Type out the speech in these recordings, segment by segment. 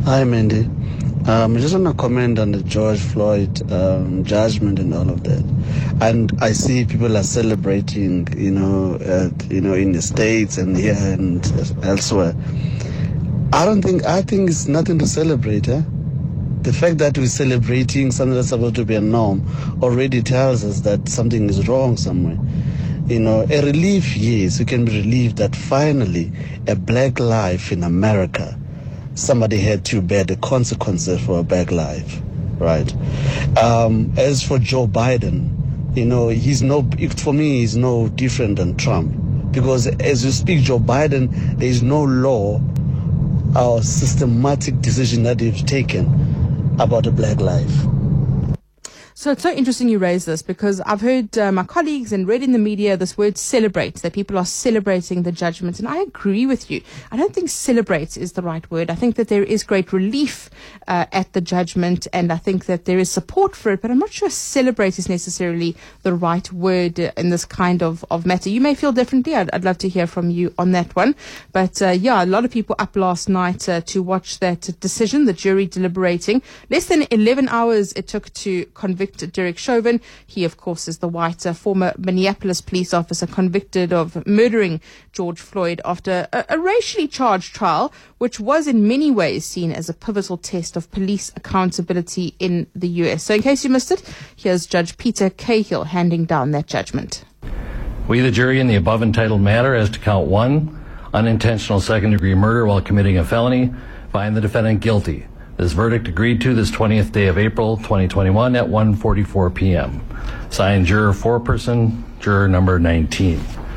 Hi, Mandy. I just want to comment on the George Floyd judgment and all of that. And I see people are celebrating, in the States and here and elsewhere. I think it's nothing to celebrate, eh? The fact that we're celebrating something that's supposed to be a norm already tells us that something is wrong somewhere. A relief, yes, we can be relieved that finally a black life in America, somebody had to bear the consequences for a black life, right? As for Joe Biden, for me, he's no different than Trump. Because as you speak, Joe Biden, there is no law or systematic decision that they've taken about a black life. So it's so interesting you raise this, because I've heard my colleagues and read in the media this word celebrate, that people are celebrating the judgment. And I agree with you. I don't think celebrate is the right word. I think that there is great relief at the judgment, and I think that there is support for it. But I'm not sure celebrate is necessarily the right word in this kind of matter. You may feel differently. I'd love to hear from you on that one. But a lot of people up last night to watch that decision, the jury deliberating. Less than 11 hours it took to convict Derek Chauvin. He, of course, is the white former Minneapolis police officer convicted of murdering George Floyd after a racially charged trial, which was in many ways seen as a pivotal test of police accountability in the U.S. So in case you missed it, here's Judge Peter Cahill handing down that judgment. We, the jury, in the above entitled matter as to count 1, unintentional second-degree murder while committing a felony, find the defendant guilty. This verdict agreed to this 20th day of April 2021 at 1:44 p.m. Signed, juror foreperson, juror number 19.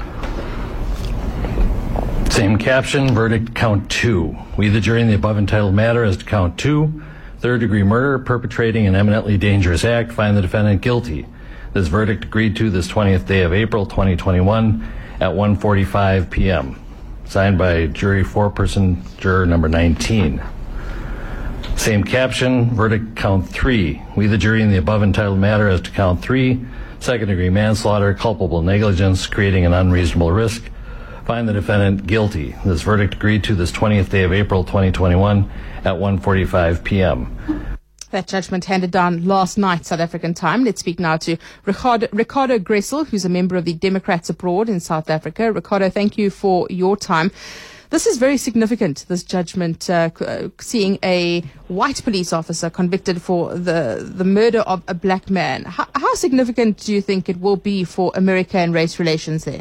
Same caption, verdict count 2. We, the jury, in the above entitled matter as to count 2, third-degree murder, perpetrating an eminently dangerous act, find the defendant guilty. This verdict agreed to this 20th day of April 2021 at 1:45 p.m. Signed by jury foreperson, juror number 19. Same caption, verdict count 3. We, the jury, in the above entitled matter as to count 3, second-degree manslaughter, culpable negligence, creating an unreasonable risk, find the defendant guilty. This verdict agreed to this 20th day of April 2021 at 1:45 p.m. That judgment handed down last night, South African time. Let's speak now to Ricardo Gressel, who's a member of the Democrats abroad in South Africa. Ricardo, thank you for your time. This is very significant, this judgment, seeing a white police officer convicted for the murder of a black man. How significant do you think it will be for America and race relations there?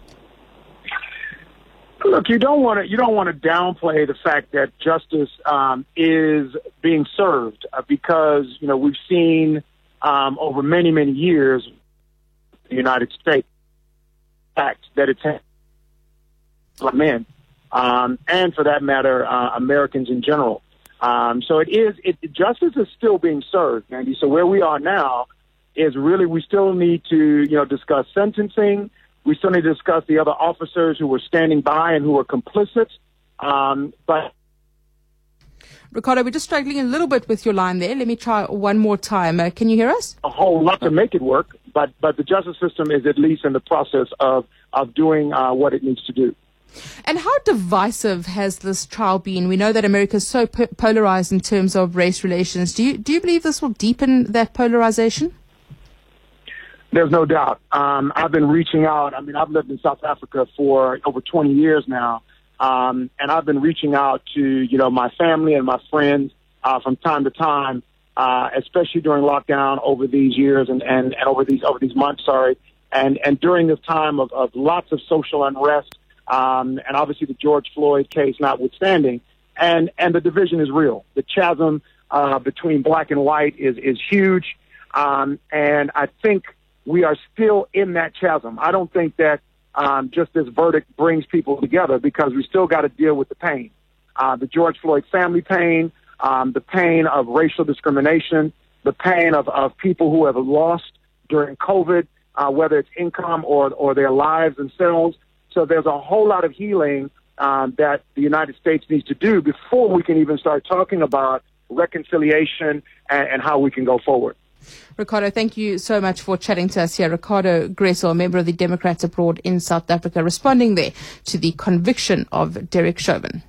Look, you don't want to downplay the fact that justice is being served because we've seen over many years the United States fact that it's black men. And for that matter, Americans in general. So justice is still being served, Andy. So where we are now is really we still need to, discuss sentencing. We still need to discuss the other officers who were standing by and who were complicit. But Ricardo, we're just struggling a little bit with your line there. Let me try one more time. Can you hear us? A whole lot to make it work, but the justice system is at least in the process of doing what it needs to do. And how divisive has this trial been? We know that America is so polarized in terms of race relations. Do you believe this will deepen that polarization? There's no doubt. I've been reaching out. I've lived in South Africa for over 20 years now, and I've been reaching out to my family and my friends from time to time, especially during lockdown over these years and over these months. And during this time of lots of social unrest. And obviously the George Floyd case notwithstanding, and the division is real. The chasm between black and white is huge, and I think we are still in that chasm. I don't think that just this verdict brings people together because we still got to deal with the pain, the George Floyd family pain, the pain of racial discrimination, the pain of people who have lost during COVID, whether it's income or their lives themselves. So there's a whole lot of healing that the United States needs to do before we can even start talking about reconciliation and how we can go forward. Ricardo, thank you so much for chatting to us here. Ricardo Gressel, a member of the Democrats abroad in South Africa, responding there to the conviction of Derek Chauvin.